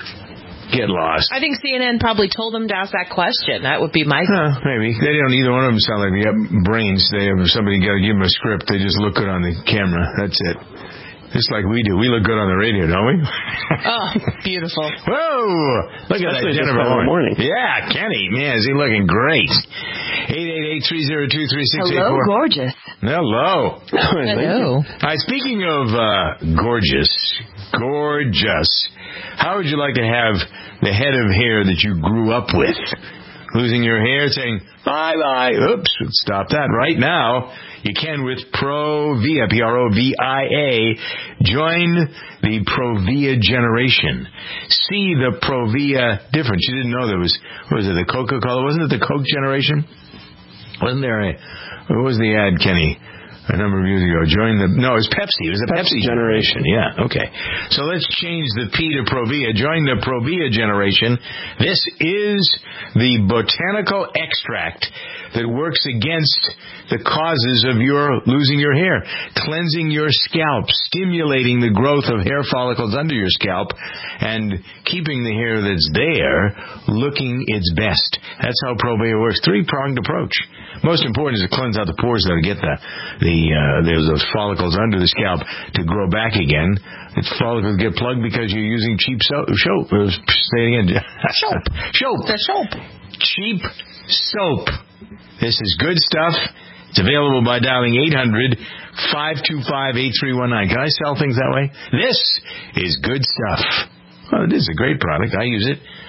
Get lost.
I think C N N probably told them to ask that question. That would be my...
Huh, maybe. They don't, either one of them sound like they got brains. They have somebody got to give them a script. They just look good on the camera. That's it. Just like we do. We look good on the radio, don't we?
Oh, beautiful.
Whoa! Look at that,
Especially
Jennifer
this time of
Horn.
morning.
Yeah, Kenny. Man, is he looking great. eight eight eight, three oh two, three six eight four.
Hello, gorgeous.
Hello.
Hello.
Hi, speaking of uh, gorgeous, gorgeous, how would you like to have the head of hair that you grew up with? Losing your hair, saying, bye-bye. Oops, stop that right now. You can with Provia, P R O V I A. Join the Provia generation. See the Provia difference. You didn't know there was, what was it, the Coca-Cola? Wasn't it the Coke generation? Wasn't there a, what was the ad, Kenny? A number of years ago. Join the, no, it was Pepsi. It was the Pepsi, Pepsi generation. Yeah, okay. So let's change the P to Provia. Join the Provia generation. This is the botanical extract that works against the causes of your losing your hair, cleansing your scalp, stimulating the growth of hair follicles under your scalp, and keeping the hair that's there looking its best. That's how Provia works. Three-pronged approach. Most important is to cleanse out the pores that get the the uh, there's those follicles under the scalp to grow back again. Its follicles get plugged because you're using cheap soap. Soap. Say it again.
Soap.
Soap.
The soap.
Cheap soap. This is good stuff. It's available by dialing eight hundred, five two five, eight three one nine. Can I sell things that way? This is good stuff. Well, it is a great product. I use it.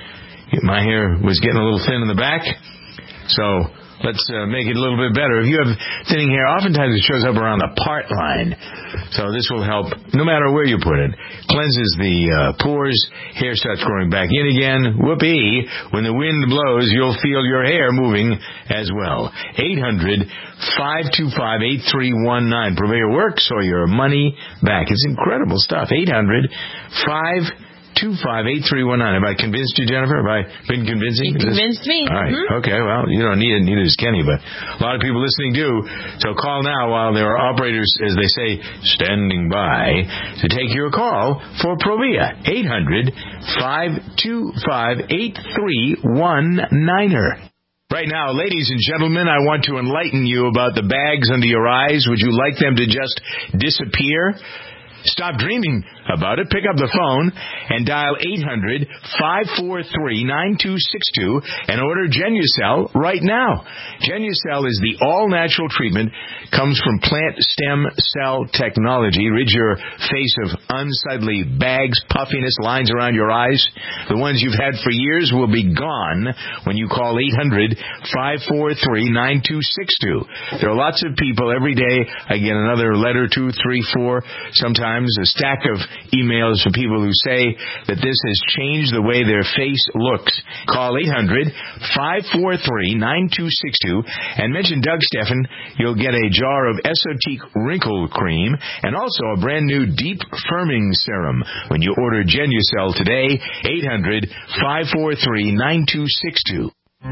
My hair was getting a little thin in the back, so let's uh, make it a little bit better. If you have thinning hair, oftentimes it shows up around the part line. So this will help no matter where you put it. Cleanses the uh, pores. Hair starts growing back in again. Whoopee. When the wind blows, you'll feel your hair moving as well. eight hundred, five two five, eight three one nine. Purveyor works or your money back. It's incredible stuff. eight hundred, five two five, eight three one nine. Have I convinced you, Jennifer? Have I been convincing?
You convinced me.
All right.
Mm-hmm.
Okay, well, you don't need it, neither does Kenny, but a lot of people listening do. So call now while there are operators, as they say, standing by to take your call for Provia. eight hundred, five two five, eight three one nine. Right now, ladies and gentlemen, I want to enlighten you about the bags under your eyes. Would you like them to just disappear? Stop dreaming about it. Pick up the phone and dial eight hundred, five four three, nine two six two and order Genucel right now. Genucel is the all-natural treatment, comes from plant stem cell technology. Rid your face of unsightly bags, puffiness, lines around your eyes. The ones you've had for years will be gone when you call eight hundred, five four three, nine two six two. There are lots of people every day. I get another letter, two, three, four, sometimes a stack of emails from people who say that this has changed the way their face looks. Call eight hundred, five four three, nine two six two and mention Doug Steffen. You'll get a jar of Esotique Wrinkle Cream and also a brand new Deep Firming Serum when you order Genucel today. eight hundred, five four three, nine two six two.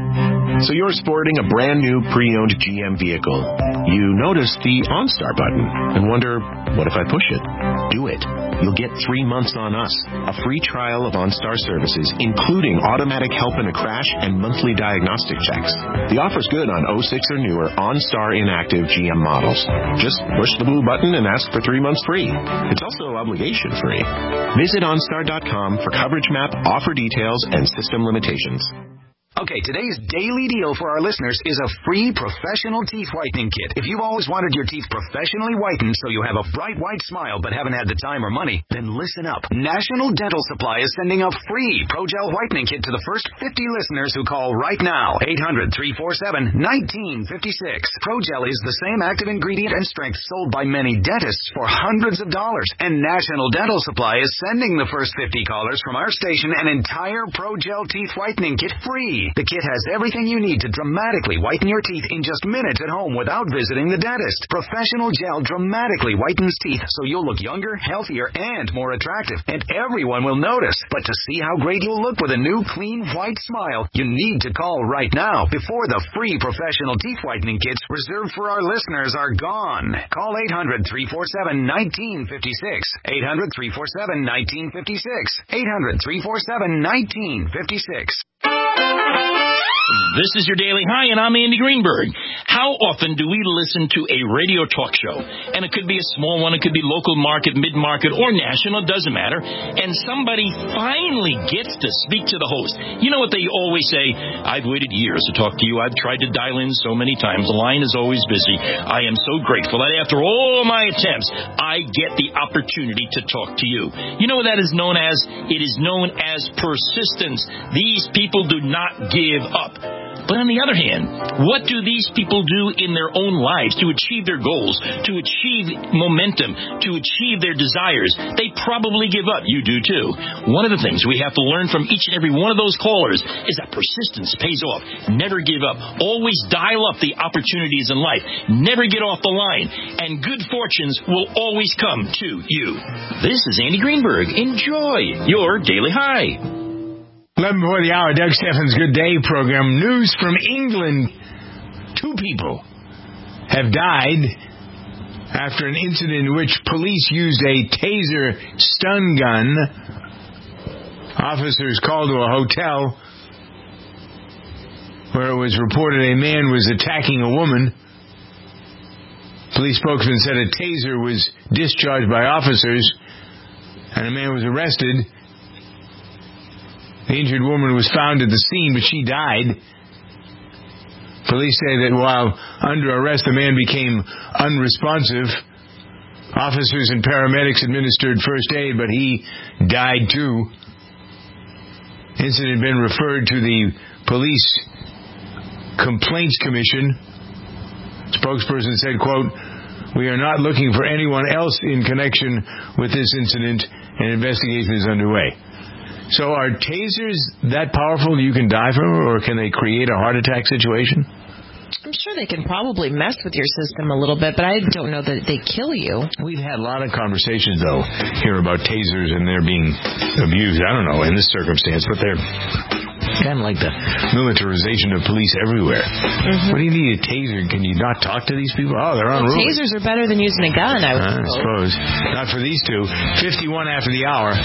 So you're sporting a brand new pre-owned G M vehicle. You notice the OnStar button and wonder, what if I push it? Do it. You'll get three months on us. A free trial of OnStar services, including automatic help in a crash and monthly diagnostic checks. The offer's good on oh six or newer OnStar inactive G M models. Just push the blue button and ask for three months free. It's also obligation free. Visit OnStar dot com for coverage map, offer details, and system limitations.
Okay, today's daily deal for our listeners is a free professional teeth whitening kit. If you've always wanted your teeth professionally whitened so you have a bright white smile but haven't had the time or money, then listen up. National Dental Supply is sending a free ProGel whitening kit to the first fifty listeners who call right now. eight hundred, three four seven, one nine five six. ProGel is the same active ingredient and strength sold by many dentists for hundreds of dollars. And National Dental Supply is sending the first fifty callers from our station an entire ProGel teeth whitening kit free. The kit has everything you need to dramatically whiten your teeth in just minutes at home without visiting the dentist. Professional gel dramatically whitens teeth so you'll look younger, healthier, and more attractive. And everyone will notice. But to see how great you'll look with a new, clean, white smile, you need to call right now before the free professional teeth whitening kits reserved for our listeners are gone. Call eight hundred, three four seven, one nine five six. eight hundred, three four seven, one nine five six. eight hundred, three four seven, one nine five six.
This is your Daily High, and I'm Andy Greenberg. How often do we listen to a radio talk show? And it could be a small one, it could be local market, mid-market, or national, doesn't matter. And somebody finally gets to speak to the host. You know what they always say? I've waited years to talk to you. I've tried to dial in so many times. The line is always busy. I am so grateful that after all my attempts, I get the opportunity to talk to you. You know what that is known as? It is known as persistence. These people do not give up. But on the other hand, what do these people do in their own lives to achieve their goals, to achieve momentum, to achieve their desires? They probably give up. You do too. One of the things we have to learn from each and every one of those callers is that persistence pays off. Never give up. Always dial up the opportunities in life. Never get off the line. And good fortunes will always come to you. This is Andy Greenberg. Enjoy your Daily High.
eleven before the hour, Doug Steffen's Good Day program. News from England. Two people have died after an incident in which police used a taser stun gun. Officers called to a hotel where it was reported a man was attacking a woman. Police spokesman said a taser was discharged by officers and a man was arrested. The injured woman was found at the scene, but she died. Police say that while under arrest, the man became unresponsive. Officers and paramedics administered first aid, but he died too. incident been referred to the Police Complaints Commission. Spokesperson said, quote, "We are not looking for anyone else in connection with this incident. An investigation is underway." So are tasers that powerful you can die from, or can they create a heart attack situation?
I'm sure they can probably mess with your system a little bit, but I don't know that they kill you.
We've had a lot of conversations, though, here about tasers and they're being abused. I don't know, in this circumstance, but they're kind of like the militarization of police everywhere. Mm-hmm. What do you need a taser? Can you not talk to these people? Oh, they're on
well,
route.
Tasers are better than using a gun, I would
uh, suppose. I suppose. Not for these two. fifty-one after the hour.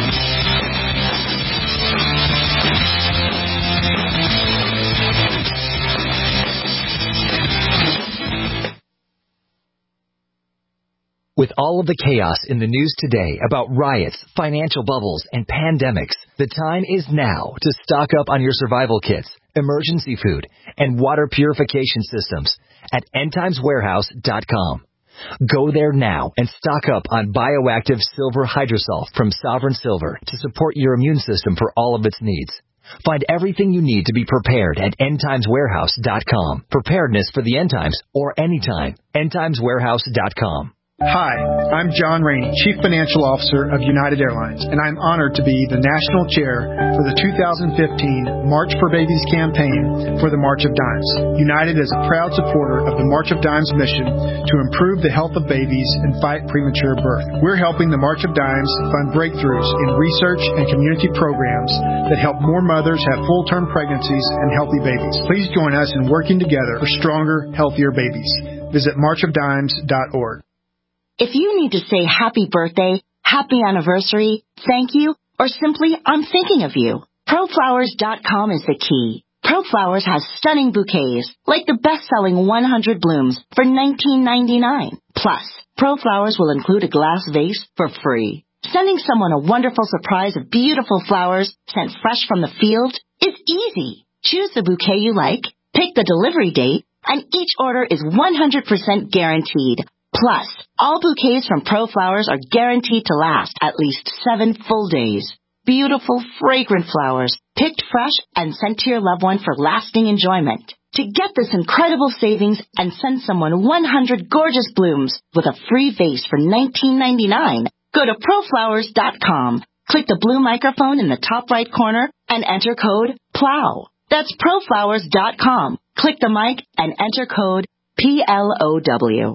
With all of the chaos in the news today about riots, financial bubbles, and pandemics, the time is now to stock up on your survival kits, emergency food, and water purification systems at end times warehouse dot com. Go there now and stock up on Bioactive Silver Hydrosol from Sovereign Silver to support your immune system for all of its needs. Find everything you need to be prepared at end times warehouse dot com. Preparedness for the end times or anytime. end times warehouse dot com.
Hi, I'm John Rainey, Chief Financial Officer of United Airlines, and I'm honored to be the National Chair for the two thousand fifteen March for Babies campaign for the March of Dimes. United is a proud supporter of the March of Dimes mission to improve the health of babies and fight premature birth. We're helping the March of Dimes fund breakthroughs in research and community programs that help more mothers have full-term pregnancies and healthy babies. Please join us in working together for stronger, healthier babies. Visit march of dimes dot org.
If you need to say happy birthday, happy anniversary, thank you, or simply I'm thinking of you, pro flowers dot com is the key. ProFlowers has stunning bouquets, like the best-selling one hundred blooms for nineteen ninety-nine. Plus, ProFlowers will include a glass vase for free. Sending someone a wonderful surprise of beautiful flowers sent fresh from the field is easy. Choose the bouquet you like, pick the delivery date, and each order is one hundred percent guaranteed. Plus, all bouquets from ProFlowers are guaranteed to last at least seven full days. Beautiful, fragrant flowers, picked fresh and sent to your loved one for lasting enjoyment. To get this incredible savings and send someone one hundred gorgeous blooms with a free vase for nineteen ninety-nine, go to pro flowers dot com, click the blue microphone in the top right corner, and enter code PLOW. That's pro flowers dot com. Click the mic and enter code P L O W.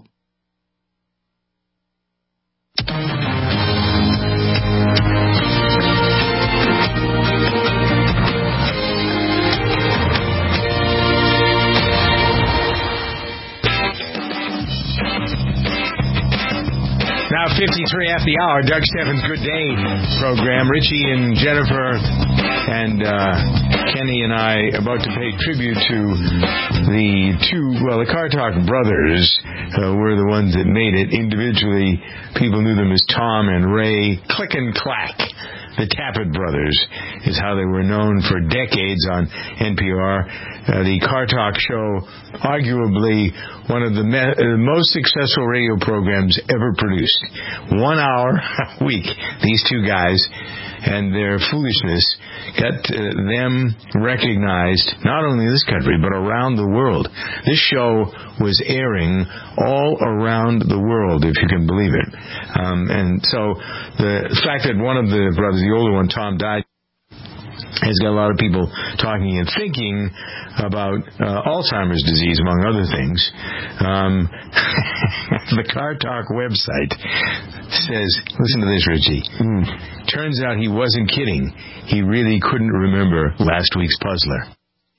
Now fifty-three after the hour, Doug Steffens' Good Day program. Richie and Jennifer and uh, Kenny and I about to pay tribute to the two, well, the Car Talk brothers uh, were the ones that made it. Individually, people knew them as Tom and Ray. Click and Clack. The Tappet Brothers is how they were known for decades on N P R. Uh, the Car Talk show, arguably one of the me- uh, most successful radio programs ever produced. One hour a week. These two guys and their foolishness got uh, them recognized not only in this country but around the world. This show was airing all around the world, if you can believe it. Um, and so the fact that one of the brothers, the older one, Tom, died, has got a lot of people talking and thinking about uh, Alzheimer's disease, among other things. Um, the Car Talk website says, listen to this, Richie. Mm. Turns out he wasn't kidding. He really couldn't remember last week's puzzler.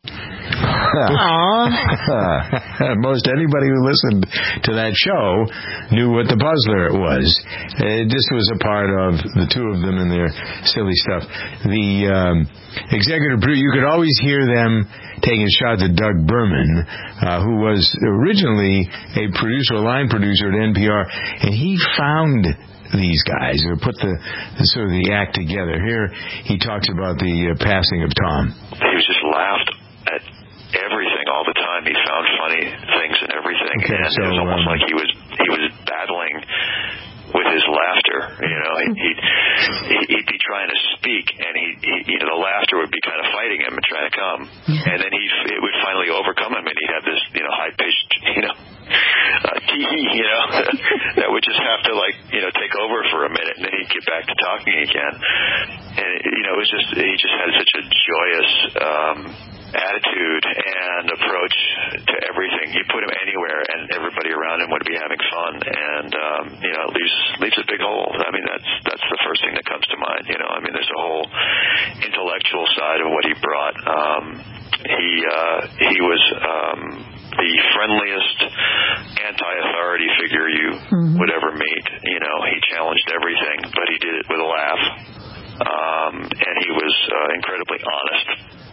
Most anybody who listened to that show knew what the puzzler was. Uh, this was a part of the two of them and their silly stuff. The um, executive producer, you could always hear them taking shots at Doug Berman, uh, who was originally a producer, a line producer at N P R, and he found these guys, or put the, the sort of the act together. Here he talks about the uh, passing of Tom.
He was just laughed at everything all the time. He found funny things in everything,
okay,
and
so,
it was almost
um,
like he was he was battling with his laughter. You know, he, he he'd be trying to speak, and he, he you know, the laughter would be kind of fighting him and trying to come, and then he it would finally overcome him, and he'd have this, you know, high pitched, you know, uh, tee hee, you know, that would just have to, like, you know, take over for a minute, and then he'd get back to talking again, and you know, it was just he just had such a joyous um, attitude and approach to everything. You put him anywhere, and everybody around him would be having fun, and um, you know, it leaves leaves a big hole. I mean, that's that's the first thing that comes to mind. You know, I mean, there's a whole intellectual side of what he brought. Um, he uh, he was um, the friendliest anti-authority figure you mm-hmm. would ever meet. You know, he challenged everything, but he did it with a laugh, um, and he was uh, incredibly honest.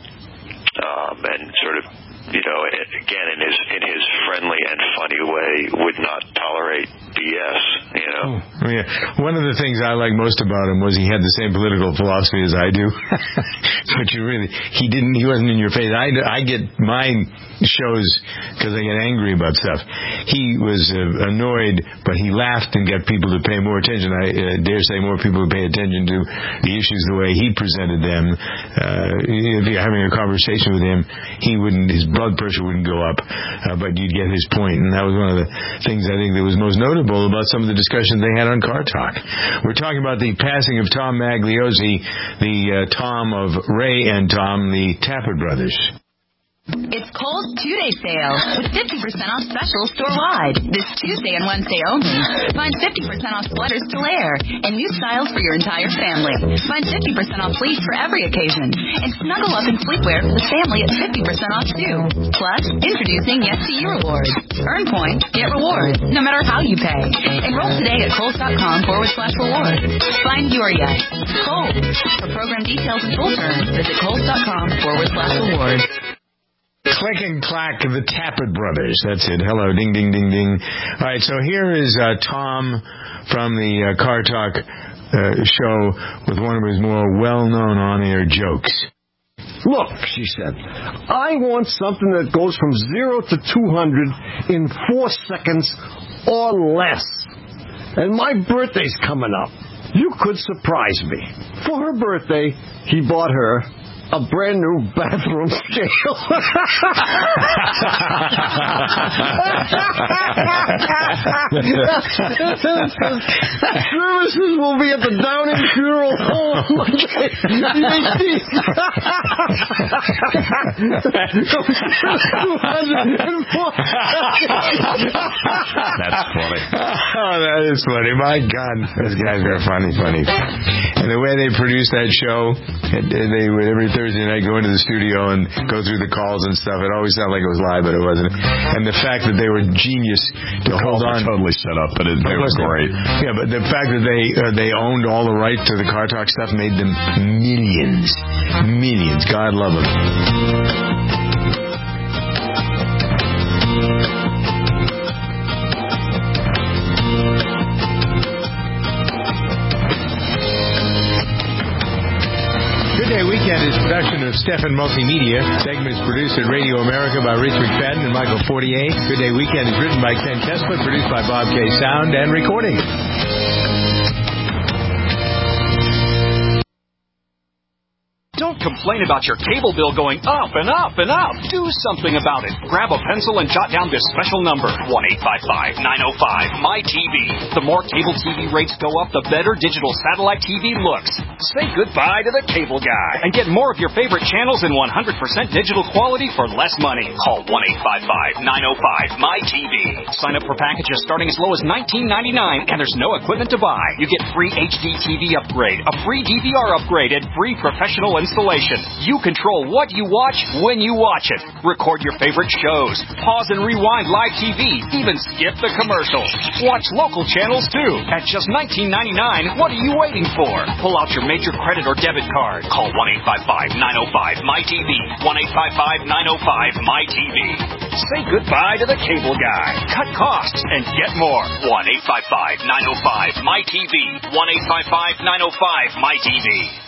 Um, and sort of, you know, again, in his in his friendly and funny way, would not tolerate B S, you know.
Oh, yeah. One of the things I liked most about him was he had the same political philosophy as I do. But you really, he didn't, he wasn't in your face. I, I get my shows because I get angry about stuff. He was uh, annoyed, but he laughed and got people to pay more attention. I uh, dare say more people would pay attention to the issues the way he presented them. Uh, if you're having a conversation with him, he wouldn't, his blood pressure wouldn't go up, uh, but you'd get his point. And that was one of the things I think that was most notable about some of the discussions they had on Car Talk. We're talking about the passing of Tom Magliozzi, the uh, Tom of Ray and Tom, the Tappert brothers.
It's Kohl's two-day sale with fifty percent off specials store-wide. This Tuesday and Wednesday only. Find fifty percent off sweaters to layer and new styles for your entire family. Find fifty percent off fleece for every occasion. And snuggle up in sleepwear for the family at fifty percent off too. Plus, introducing Yes to You rewards. Earn points, get rewards, no matter how you pay. Enroll today at Kohl's.com forward slash rewards. Find your Yes. Kohl's. For program details and full terms, visit Kohl's.com forward slash rewards.
Click and clack, the Tappert brothers. That's it. Hello, ding, ding, ding, ding. All right, so here is uh, Tom from the uh, Car Talk uh, show with one of his more well-known on-air jokes.
Look, she said, I want something that goes from zero to two hundred in four seconds or less. And my birthday's coming up. You could surprise me. For her birthday, he bought her a brand new bathroom scale. Services will be at the Downing Funeral Home.
That's funny. Oh, that is funny. My God, those guys are funny, funny. And the way they produced that show, they would every Thursday night go into the studio and go through the calls and stuff. It always sounded like it was live, but it wasn't. And the fact that they were genius to
the
hold on.
Totally set up, but it, it was great.
Yeah, but the fact that they uh, they owned all the rights to the Car Talk stuff made them millions, millions. God love them. Weekend is production of Stefan Multimedia. Segments produced at Radio America by Rich McFadden and Michael Fortier. Good Day Weekend is written by Ken Kessler, produced by Bob K. Sound, and recording.
Don't complain about your cable bill going up and up and up. Do something about it. Grab a pencil and jot down this special number, one eight five five, nine oh five, M Y T V. The more cable T V rates go up, the better digital satellite T V looks. Say goodbye to the cable guy and get more of your favorite channels in one hundred percent digital quality for less money. Call one eight five five, nine oh five, M Y T V. Sign up for packages starting as low as nineteen ninety-nine, and there's no equipment to buy. You get free H D T V upgrade, a free D V R upgrade, and free professional installation. You control what you watch when you watch it. Record your favorite shows. Pause and rewind live T V. Even skip the commercials. Watch local channels too. At just nineteen ninety-nine, what are you waiting for? Pull out your major credit or debit card. Call one eight five five, nine oh five, M Y T V. one eight five five, nine oh five, M Y T V. Say goodbye to the cable guy. Cut costs and get more. one eight five five, nine oh five, M Y T V. one eight five five, nine oh five, M Y T V.